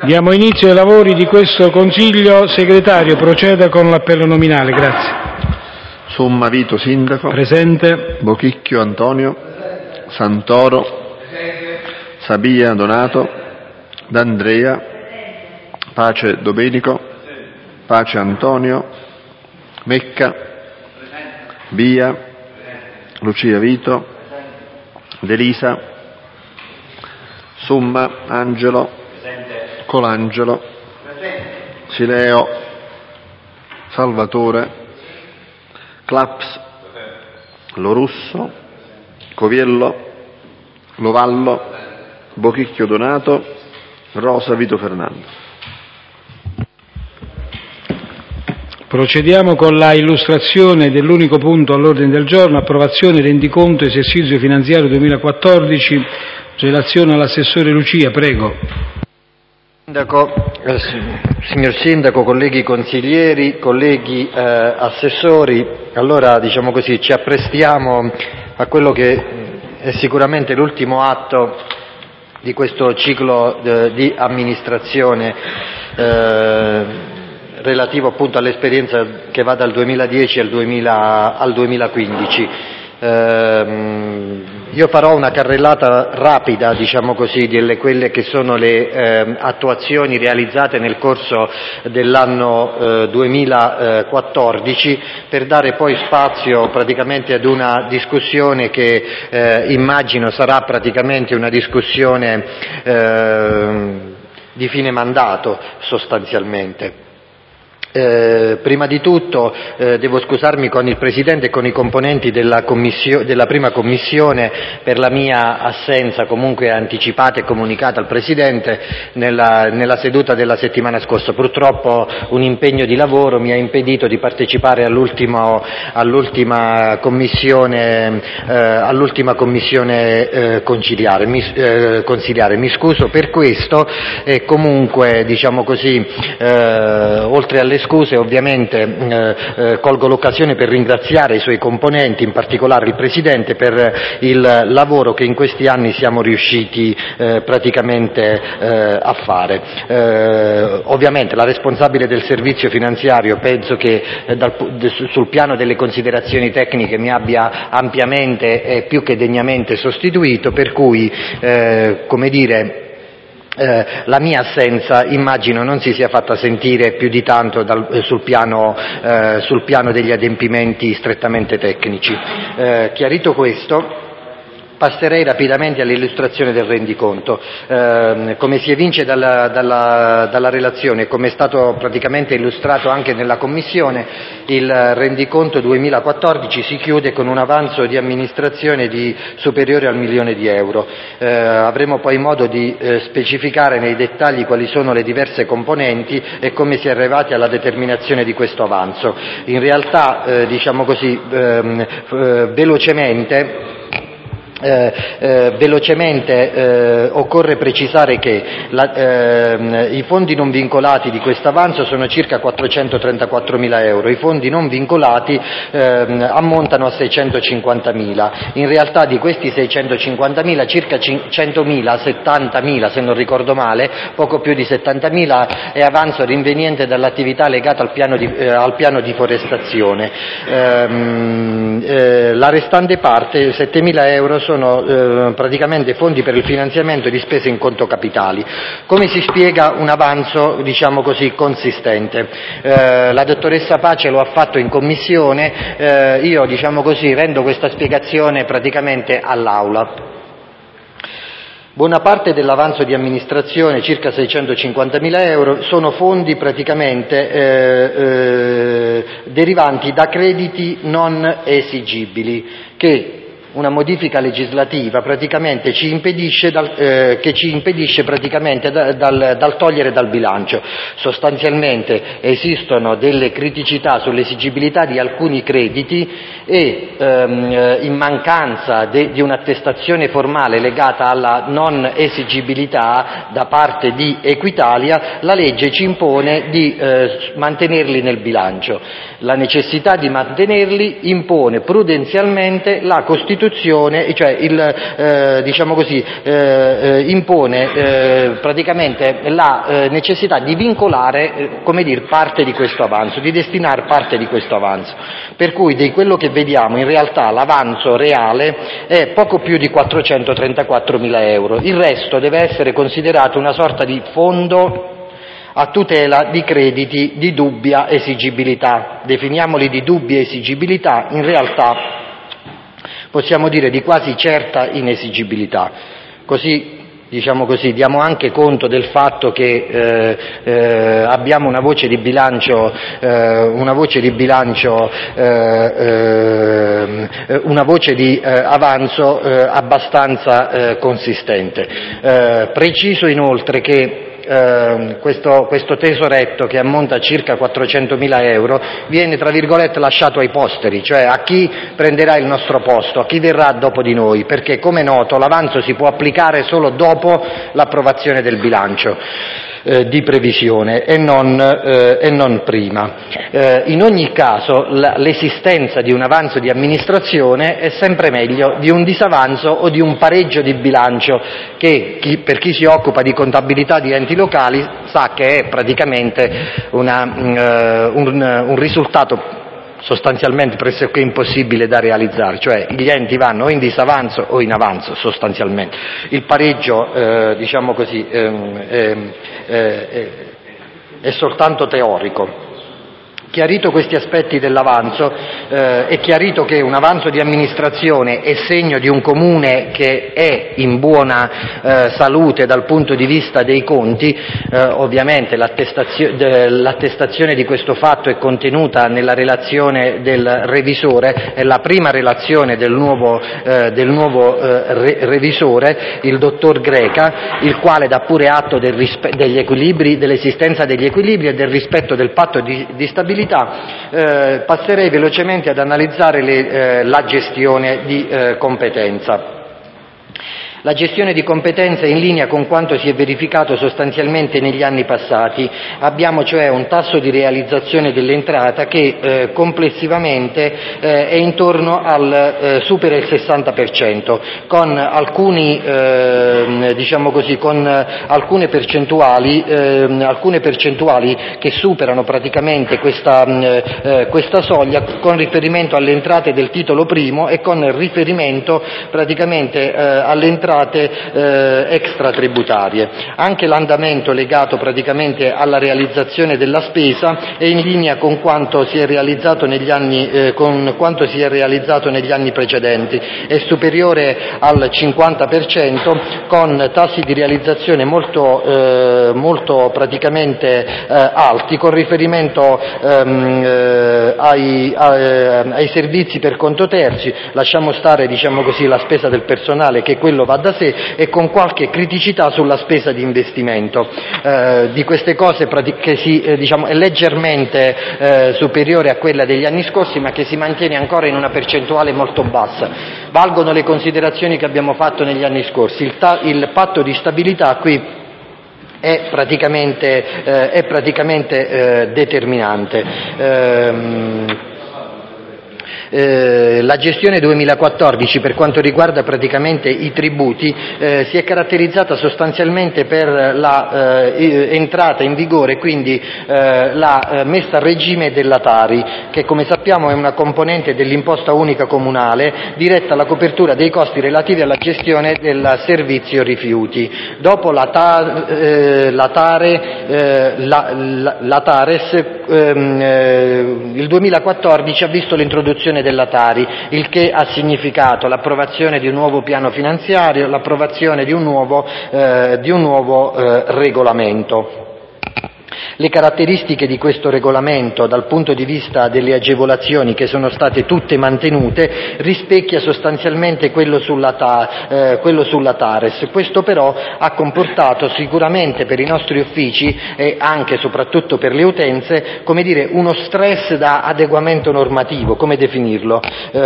Diamo inizio ai lavori di questo Consiglio. Segretario, proceda con l'appello nominale. Grazie. Somma Vito Sindaco. Presente. Bochicchio Antonio. Santoro. Sabia Donato. D'Andrea. Pace Domenico. Pace Antonio. Mecca. Bia. Lucia Vito. Delisa. Somma Angelo. Colangelo. Sileo. Salvatore. Claps. Lorusso. Coviello. Lovallo. Bochicchio Donato. Rosa Vito Fernando. Procediamo con la illustrazione dell'unico punto all'ordine del giorno, approvazione rendiconto esercizio finanziario 2014, relazione all'assessore Lucia, prego. Signor Sindaco, colleghi consiglieri, colleghi assessori, allora diciamo così, ci apprestiamo a quello che è sicuramente l'ultimo atto di questo ciclo di amministrazione relativo appunto all'esperienza che va dal 2010 al 2015. Io farò una carrellata rapida, diciamo così, di quelle che sono le attuazioni realizzate nel corso dell'anno 2014 per dare poi spazio praticamente ad una discussione che immagino sarà praticamente una discussione di fine mandato sostanzialmente. Prima di tutto devo scusarmi con il Presidente e con i componenti della prima commissione per la mia assenza comunque anticipata e comunicata al Presidente nella seduta della settimana scorsa. Purtroppo un impegno di lavoro mi ha impedito di partecipare all'ultima commissione consigliare. Mi scuso per questo e comunque diciamo così oltre alle scuse ovviamente colgo l'occasione per ringraziare i suoi componenti, in particolare il Presidente, per il lavoro che in questi anni siamo riusciti praticamente a fare. Ovviamente la responsabile del servizio finanziario penso che sul piano delle considerazioni tecniche mi abbia ampiamente e più che degnamente sostituito, per cui come dire la mia assenza immagino non si sia fatta sentire più di tanto sul piano degli adempimenti strettamente tecnici. Chiarito questo, passerei rapidamente all'illustrazione del rendiconto. Come si evince dalla relazione, come è stato praticamente illustrato anche nella Commissione, il rendiconto 2014 si chiude con un avanzo di amministrazione superiore al €1.000.000. Avremo poi modo di specificare nei dettagli quali sono le diverse componenti e come si è arrivati alla determinazione di questo avanzo. In realtà, diciamo così, velocemente occorre precisare che i fondi non vincolati di questo avanzo sono circa €434.000, i fondi non vincolati ammontano a €650.000. In realtà di questi €650.000 circa €100.000, €70.000 se non ricordo male, poco più di €70.000 è avanzo rinveniente dall'attività legata al piano di forestazione. La restante parte, €7.000, sono praticamente fondi per il finanziamento di spese in conto capitali. Come si spiega un avanzo, diciamo così, consistente? La dottoressa Pace lo ha fatto in commissione, io, diciamo così, rendo questa spiegazione praticamente all'Aula. Buona parte dell'avanzo di amministrazione, circa €650.000, sono fondi praticamente derivanti da crediti non esigibili che una modifica legislativa praticamente ci impedisce praticamente dal togliere dal bilancio. Sostanzialmente esistono delle criticità sull'esigibilità di alcuni crediti e in mancanza di un'attestazione formale legata alla non esigibilità da parte di Equitalia, la legge ci impone di mantenerli nel bilancio. La necessità di mantenerli impone prudenzialmente la costituzione Costituzione, cioè impone praticamente la necessità di vincolare, parte di questo avanzo, di destinare parte di questo avanzo. Per cui di quello che vediamo in realtà l'avanzo reale è poco più di 434.000 euro. Il resto deve essere considerato una sorta di fondo a tutela di crediti di dubbia esigibilità. Definiamoli di dubbia esigibilità, in realtà possiamo dire di quasi certa inesigibilità. Così, diamo anche conto del fatto che abbiamo una voce di bilancio avanzo abbastanza consistente. Preciso inoltre che questo tesoretto, che ammonta a circa 400.000 euro, viene tra virgolette lasciato ai posteri, cioè a chi prenderà il nostro posto, a chi verrà dopo di noi, perché come è noto l'avanzo si può applicare solo dopo l'approvazione del bilancio di previsione e non prima. In ogni caso l'esistenza di un avanzo di amministrazione è sempre meglio di un disavanzo o di un pareggio di bilancio, che per chi si occupa di contabilità di enti locali sa che è praticamente un risultato sostanzialmente pressoché impossibile da realizzare, cioè gli enti vanno o in disavanzo o in avanzo sostanzialmente. Il pareggio è soltanto teorico. Chiarito questi aspetti dell'avanzo, è chiarito che un avanzo di amministrazione è segno di un comune che è in buona salute dal punto di vista dei conti. Ovviamente l'attestazione di questo fatto è contenuta nella relazione del revisore, è la prima relazione del nuovo revisore, il dottor Greca, il quale dà pure atto degli equilibri, dell'esistenza degli equilibri e del rispetto del patto di stabilità. Passerei velocemente ad analizzare la gestione di competenza. La gestione di competenza è in linea con quanto si è verificato sostanzialmente negli anni passati. Abbiamo cioè un tasso di realizzazione dell'entrata che complessivamente è intorno al supera il 60%, con alcune percentuali che superano praticamente questa soglia con riferimento alle entrate del titolo primo e con riferimento praticamente alle entrate extratributarie. Anche l'andamento legato praticamente alla realizzazione della spesa è in linea con quanto si è realizzato negli anni precedenti, è superiore al 50%, con tassi di realizzazione molto praticamente alti con riferimento ai servizi per conto terzi. Lasciamo stare la spesa del personale, che quello va da sé, e con qualche criticità sulla spesa di investimento. Di queste cose è leggermente superiore a quella degli anni scorsi, ma che si mantiene ancora in una percentuale molto bassa. Valgono le considerazioni che abbiamo fatto negli anni scorsi. Il patto di stabilità qui è praticamente determinante. La gestione 2014 per quanto riguarda praticamente i tributi si è caratterizzata sostanzialmente per la entrata in vigore, quindi la messa a regime della Tari, che come sappiamo è una componente dell'imposta unica comunale diretta alla copertura dei costi relativi alla gestione del servizio rifiuti. Dopo la TARES, il 2014 ha visto l'introduzione della Tari, il che ha significato l'approvazione di un nuovo piano finanziario, l'approvazione di un nuovo regolamento. Le caratteristiche di questo regolamento dal punto di vista delle agevolazioni, che sono state tutte mantenute, rispecchia sostanzialmente quello sulla TARES. Questo però ha comportato sicuramente per i nostri uffici e anche e soprattutto per le utenze, uno stress da adeguamento normativo, come definirlo?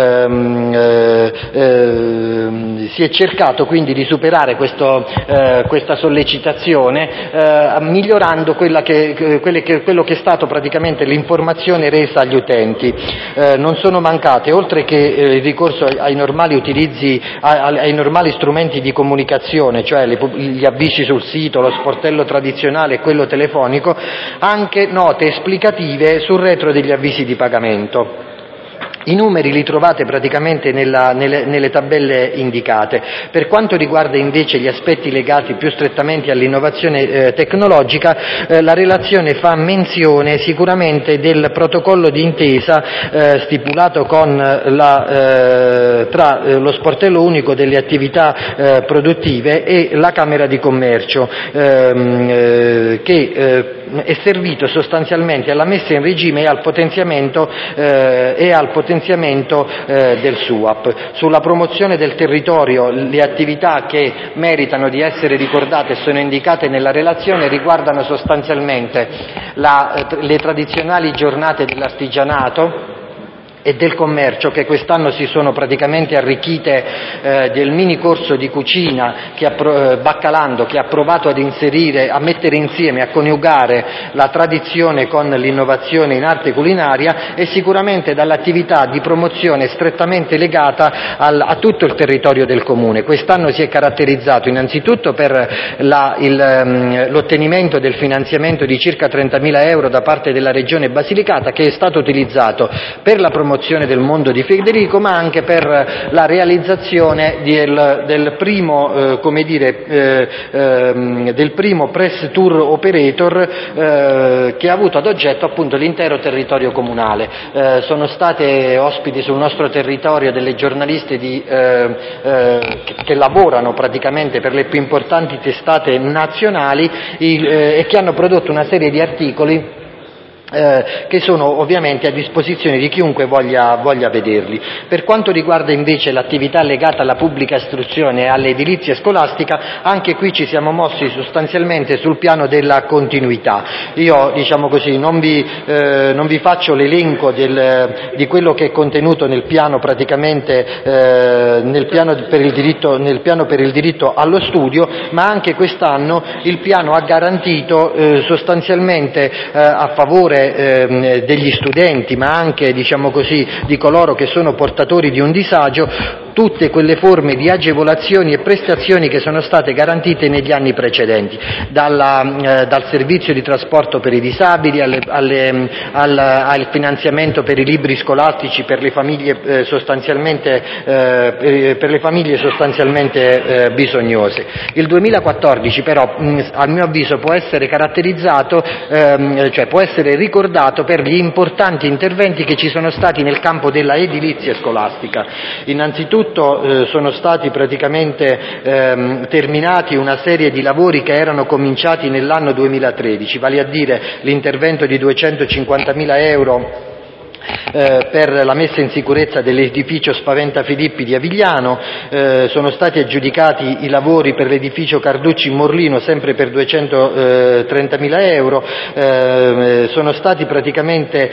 Si è cercato quindi di superare questa sollecitazione migliorando quella che quello che è stato praticamente l'informazione resa agli utenti. Non sono mancate, oltre che il ricorso ai normali strumenti di comunicazione, cioè gli avvisi sul sito, lo sportello tradizionale e quello telefonico, anche note esplicative sul retro degli avvisi di pagamento. I numeri li trovate praticamente nelle tabelle indicate. Per quanto riguarda invece gli aspetti legati più strettamente all'innovazione tecnologica, la relazione fa menzione sicuramente del protocollo di intesa stipulato tra lo sportello unico delle attività produttive e la Camera di Commercio, che è servito sostanzialmente alla messa in regime e al potenziamento del SUAP. Sulla promozione del territorio, le attività che meritano di essere ricordate e sono indicate nella relazione riguardano sostanzialmente le tradizionali giornate dell'artigianato e del commercio, che quest'anno si sono praticamente arricchite del mini corso di cucina baccalando, che ha provato a mettere insieme, a coniugare la tradizione con l'innovazione in arte culinaria, e sicuramente dall'attività di promozione strettamente legata a tutto il territorio del Comune. Quest'anno si è caratterizzato innanzitutto per l'ottenimento del finanziamento di circa 30.000 euro da parte della Regione Basilicata, che è stato utilizzato per la promozione del mondo di Federico, ma anche per la realizzazione del primo press tour operator che ha avuto ad oggetto appunto l'intero territorio comunale. Sono state ospiti sul nostro territorio delle giornaliste che lavorano praticamente per le più importanti testate nazionali e che hanno prodotto una serie di articoli che sono ovviamente a disposizione di chiunque voglia vederli. Per quanto riguarda invece l'attività legata alla pubblica istruzione e all'edilizia scolastica, anche qui ci siamo mossi sostanzialmente sul piano della continuità. Io, non vi faccio l'elenco di quello che è contenuto nel piano nel piano per il diritto allo studio, ma anche quest'anno il piano ha garantito sostanzialmente a favore degli studenti, ma anche di coloro che sono portatori di un disagio, tutte quelle forme di agevolazioni e prestazioni che sono state garantite negli anni precedenti, dal servizio di trasporto per i disabili al finanziamento per i libri scolastici per le famiglie sostanzialmente bisognose. Il 2014 però, a mio avviso, può essere caratterizzato, può essere ricordato per gli importanti interventi che ci sono stati nel campo della edilizia scolastica. Innanzitutto sono stati praticamente terminati una serie di lavori che erano cominciati nell'anno 2013, vale a dire l'intervento di 250.000 euro per la messa in sicurezza dell'edificio Spaventa Filippi di Avigliano, sono stati aggiudicati i lavori per l'edificio Carducci in Morlino sempre per 230.000 euro, sono stati praticamente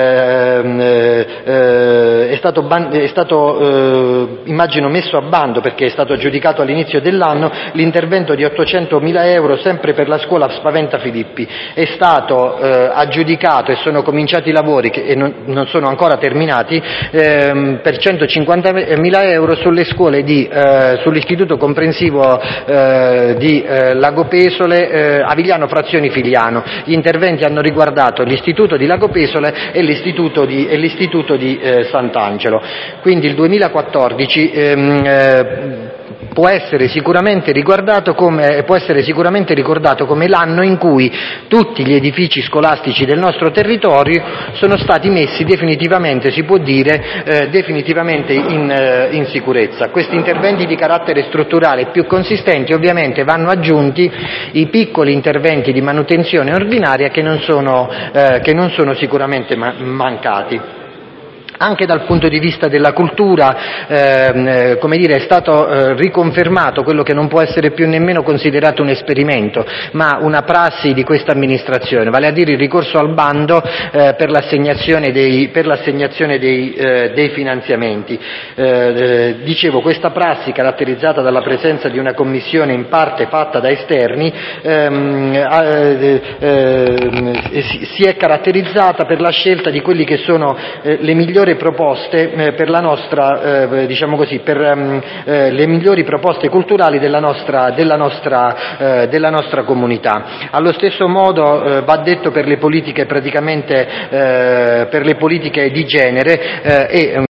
è stato immagino messo a bando, perché è stato aggiudicato all'inizio dell'anno, l'intervento di 800.000 euro sempre per la scuola Spaventa Filippi. È stato aggiudicato e sono cominciati i lavori che non sono ancora terminati per 150.000 euro sulle scuole sull'istituto comprensivo di Lagopesole, Avigliano Frazioni Filiano. Gli interventi hanno riguardato l'istituto di Lagopesole e l'istituto di Sant'Angelo. Quindi il 2014 può essere sicuramente ricordato come l'anno in cui tutti gli edifici scolastici del nostro territorio sono stati messi definitivamente, si può dire, definitivamente in sicurezza. Questi interventi di carattere strutturale più consistenti ovviamente vanno aggiunti i piccoli interventi di manutenzione ordinaria che non sono sicuramente mancati. Anche dal punto di vista della cultura, come dire, è stato riconfermato quello che non può essere più nemmeno considerato un esperimento, ma una prassi di questa amministrazione, vale a dire il ricorso al bando per l'assegnazione dei finanziamenti. Dicevo, questa prassi, caratterizzata dalla presenza di una commissione in parte fatta da esterni, si è caratterizzata per la scelta di quelli che sono le migliori proposte per la nostra, diciamo così, per le migliori proposte culturali della nostra comunità. Allo stesso modo va detto per le politiche di genere, e